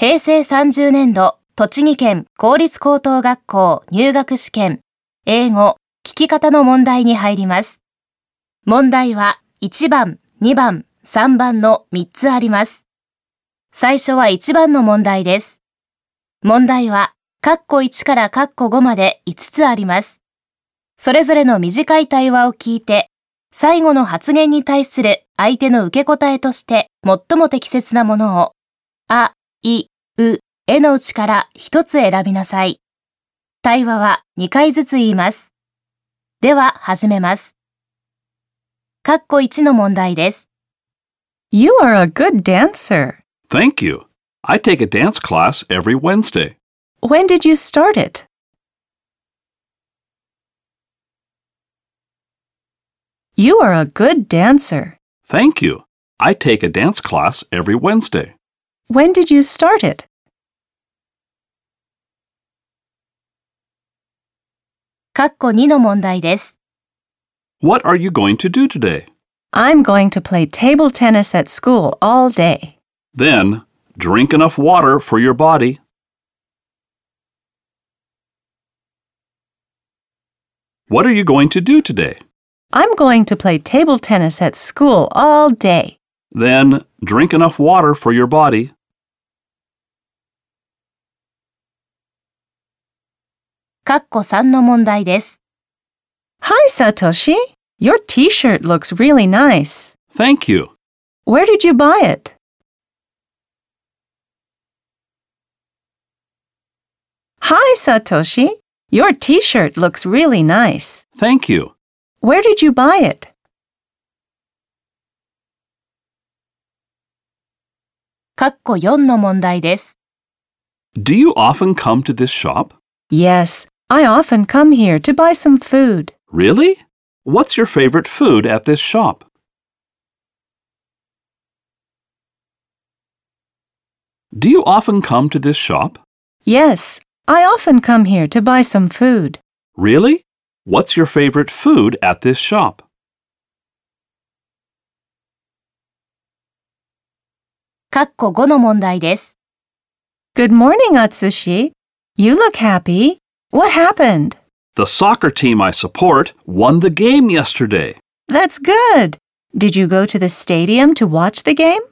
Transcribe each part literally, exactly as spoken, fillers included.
へいせいさんじゅうねんど栃木県公立高等学校入学試験英語聞き方の問題に入ります。問題はいちばん、にばん、さんばんのみっつあります。最初はいちばんの問題です。問題は括弧いちから括弧ごまでいつつあります。それぞれの短い対話を聞いて、最後の発言に対する相手の受け答えとして最も適切なものを、あ、い、う、えのうちからひとつ選びなさい。対話はにかいずつ言います。では始めます。括弧いちの問題です。 You are a good dancer. Thank you. I take a dance class every Wednesday. When did you start it? You are a good dancer. Thank you. I take a dance class every Wednesday. When did you start it? 括弧にの問題です。 What are you going to do today? I'm going to play table tennis at school all day. Then, drink enough water for your body. What are you going to do today? I'm going to play table tennis at school all day. Then, drink enough water for your body. 括弧さんの問題です。 Hi, Satoshi. Your t-shirt looks really nice. Thank you. Where did you buy it? Hi, Satoshi. Your t-shirt looks really nice. Thank you. Where did you buy it? 括弧よんの問題です。 Do you often come to this shop? Yes, I often come here to buy some food. Really? What's your favorite food at this shop? Do you often come to this shop? Yes, I often come here to buy some food. Really? What's your favorite food at this shop? 括弧ごの問題です。 Good morning, Atsushi. You look happy. What happened? The soccer team I support won the game yesterday. That's good. Did you go to the stadium to watch the game?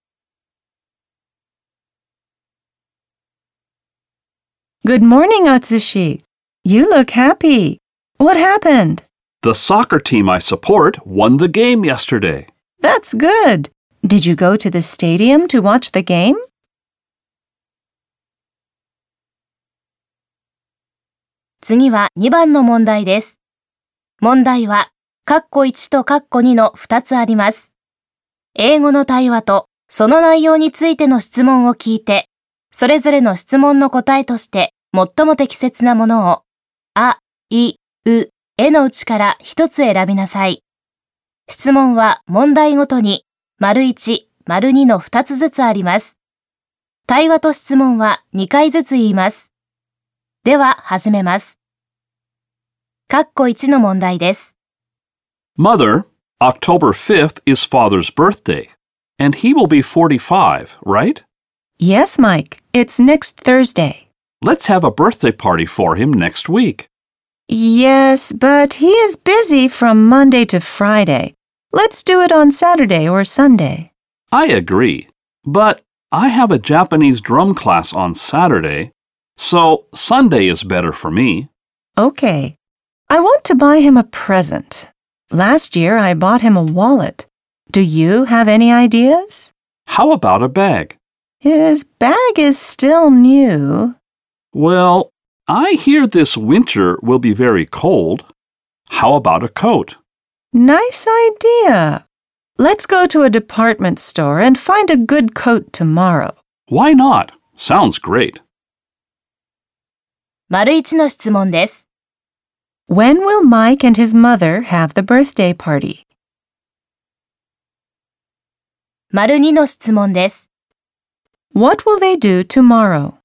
Good morning, Atsushi. You look happy. What happened? The soccer team I support won the game yesterday. That's good. Did you go to the stadium to watch the game? 次はにばんの問題です。問題は、括弧いちと括弧にのふたつあります。英語の対話とその内容についての質問を聞いて、それぞれの質問の答えとして最も適切なものを、あ、い、う、えのうちからひとつ選びなさい。質問は問題ごとに、丸いち、丸にのふたつずつあります。対話と質問はにかいずつ言います。では始めます。括弧いちの問題です。 Mother, October fifth is Father's birthday, and he will be forty-five, right? Yes, Mike. It's next Thursday. Let's have a birthday party for him next week. Yes, but he is busy from Monday to Friday. Let's do it on Saturday or Sunday. I agree, but I have a Japanese drum class on Saturday, so Sunday is better for me. Okay. I want to buy him a present. Last year I bought him a wallet. Do you have any ideas? How about a bag? His bag is still new. Well, I hear this winter will be very cold. How about a coat? Nice idea. Let's go to a department store and find a good coat tomorrow. Why not? Sounds great. 丸いちの質問です。 When will Mike and his mother have the birthday party? 丸にの質問です。 What will they do tomorrow?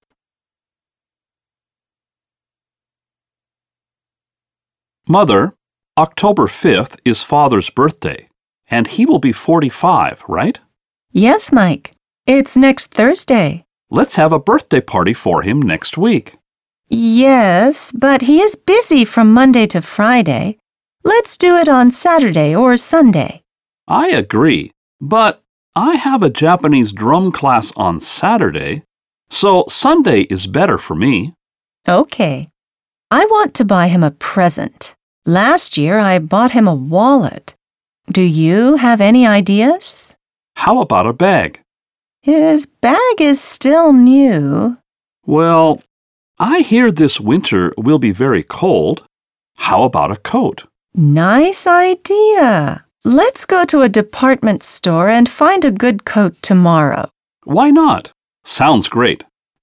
Mother, October fifth is Father's birthday, and he will be forty-five, right? Yes, Mike. It's next Thursday. Let's have a birthday party for him next week. Yes, but he is busy from Monday to Friday. Let's do it on Saturday or Sunday. I agree, but I have a Japanese drum class on Saturday, so Sunday is better for me. Okay. I want to buy him a present. Last year I bought him a wallet. Do you have any ideas? How about a bag? His bag is still new. Well, I hear this winter will be very cold. How about a coat? Nice idea. Let's go to a department store and find a good coat tomorrow. Why not? Sounds great.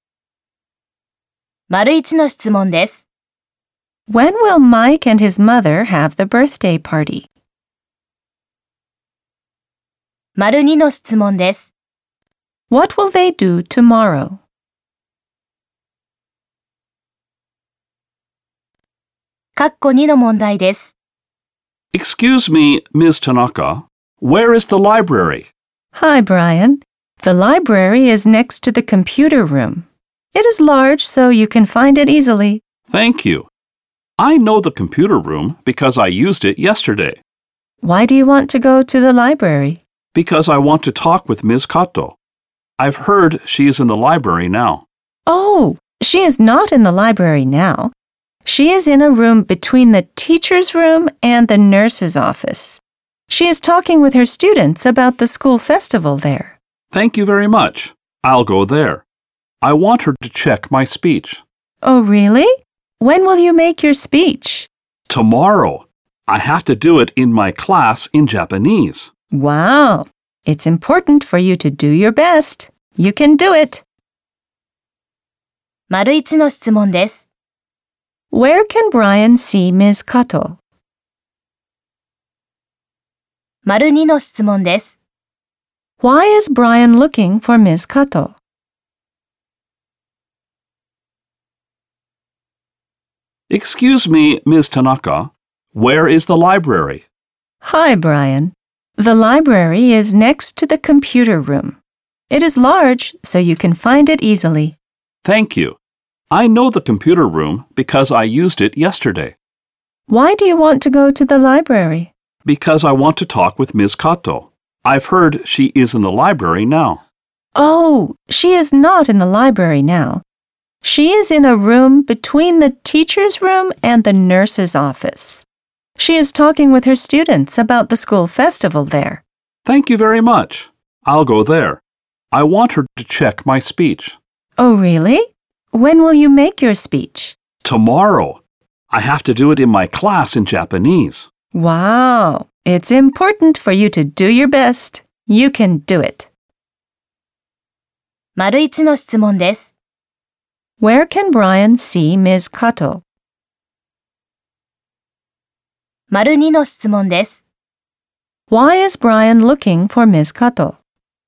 丸一の質問です。 When will Mike and his mother have the birthday party? 丸二の質問です。 What will they do tomorrow? 括弧にの問題です。 Excuse me, Miz Tanaka. Where is the library? Hi, Brian. The library is next to the computer room. It is large, so you can find it easily. Thank you. I know the computer room because I used it yesterday. Why do you want to go to the library? Because I want to talk with Miz Kato. I've heard she is in the library now. Oh, she is not in the library now. She is in a room between the teacher's room and the nurse's office. She is talking with her students about the school festival there. Thank you very much. I'll go there. I want her to check my speech. Oh, really? When will you make your speech? Tomorrow. I have to do it in my class in Japanese. Wow. It's important for you to do your best. You can do it. 丸一の質問です。 Where can Brian see Miz Kato? 丸二の質問です。 Why is Brian looking for Miz Kato? 'Excuse me, Miz Tanaka. Where is the library?' Hi, Brian. The library is next to the computer room. It is large, so you can find it easily. Thank you. I know the computer room because I used it yesterday. Why do you want to go to the library? Because I want to talk with Miz Kato. I've heard she is in the library now. Oh, she is not in the library now. She is in a room between the teacher's room and the nurse's office. She is talking with her students about the school festival there. Thank you very much. I'll go there. I want her to check my speech. Oh, really? When will you make your speech? Tomorrow. I have to do it in my class in Japanese. Wow. It's important for you to do your best. You can do it. 丸一の質問です。 Where can Brian see Miz Kato? 丸二の質問です。 Why is Brian looking for Miz Kato?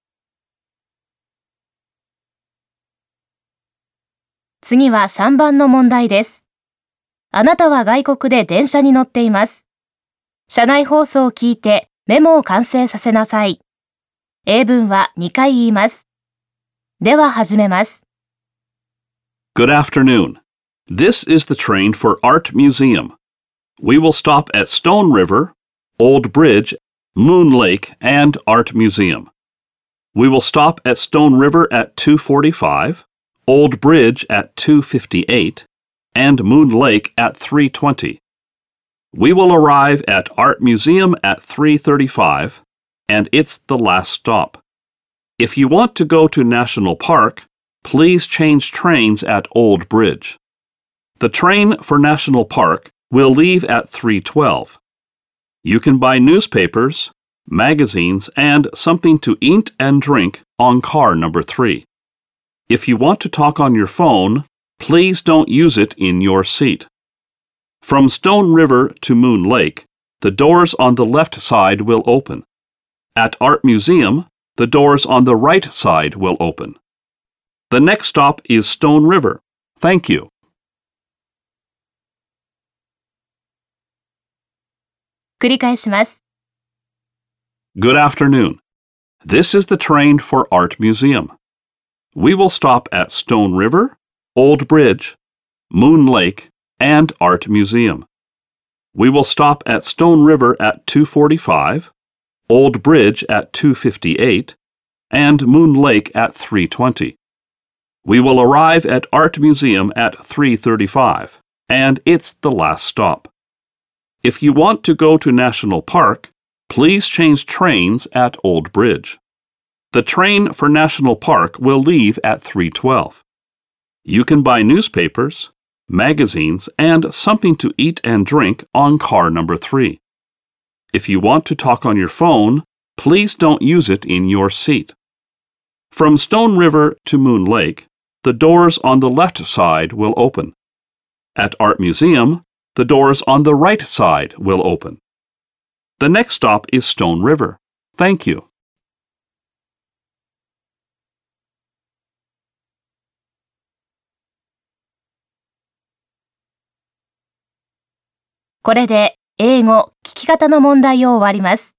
次はさんばんの問題です。あなたは外国で電車に乗っています。車内放送を聞いてメモを完成させなさい。英文はにかい言います。では始めます。 Good afternoon. This is the train for Art Museum. We will stop at Stone River, Old Bridge, Moon Lake, and Art Museum. We will stop at Stone River at two forty-five, Old Bridge at two fifty-eight, and Moon Lake at three twenty. We will arrive at Art Museum at three thirty-five, and it's the last stop. If you want to go to National Park, please change trains at Old Bridge. The train for National Park will leave at three twelve. You can buy newspapers, magazines, and something to eat and drink on car number three. If you want to talk on your phone, please don't use it in your seat. From Stone River to Moon Lake, the doors on the left side will open. At Art Museum, the doors on the right side will open. The next stop is Stone River. Thank you. 繰り返します。 Good afternoon. This is the train for Art Museum. We will stop at Stone River, Old Bridge, Moon Lake, and Art Museum. We will stop at Stone River at two forty-five, Old Bridge at two fifty-eight, and Moon Lake at three twenty. We will arrive at Art Museum at three thirty-five, and it's the last stop. If you want to go to National Park, please change trains at Old Bridge. The train for National Park will leave at three twelve. You can buy newspapers, magazines, and something to eat and drink on car number three. If you want to talk on your phone, please don't use it in your seat. From Stone River to Moon Lake, the doors on the left side will open. At Art Museum, the doors on the right side will open. The next stop is Stone River. Thank you. これで英語聞き方の問題を終わります。